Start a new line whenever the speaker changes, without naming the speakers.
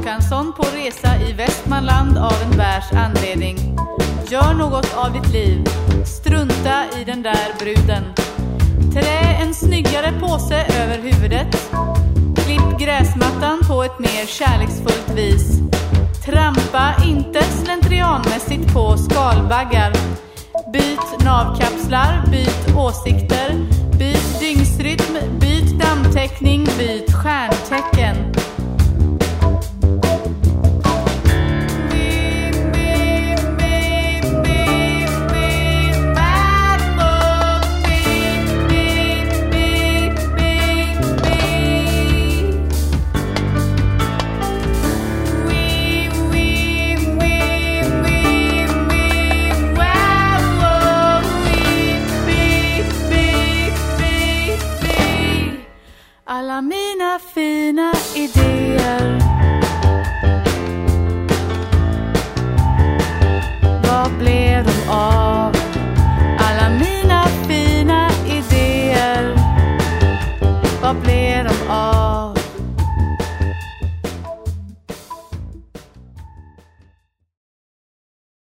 Håkansson på resa i Västmanland av en bärs anledning. Gör något av ditt liv. Strunta i den där bruden. Trä en snyggare påse över huvudet. Klipp gräsmattan på ett mer kärleksfullt vis. Trampa inte slentrianmässigt på skalbaggar. Byt navkapslar, byt åsikter. Byt dygnsrytm, byt dammtäckning, byt stjärntecken. Alla mina fina idéer, vad blev de av? Alla mina fina idéer, vad blev de av?